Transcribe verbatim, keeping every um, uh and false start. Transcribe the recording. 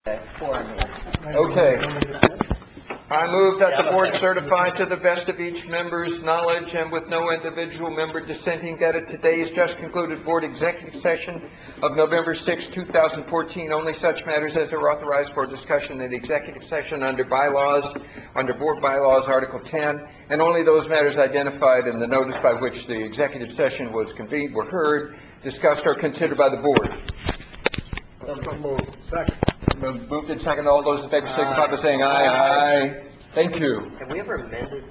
Okay. I move that the board certify to the best of each member's knowledge and with no individual member dissenting that at today's just concluded board executive session of November sixth, two thousand fourteen, only such matters as are authorized for discussion in the executive session under bylaws, under board bylaws, Article ten, and only those matters identified in the notice by which the executive session was convened were heard, discussed, or considered by the board. Second. Moved and seconded. All those in favor signify by saying aye. Aye. Thank you. Have we ever amended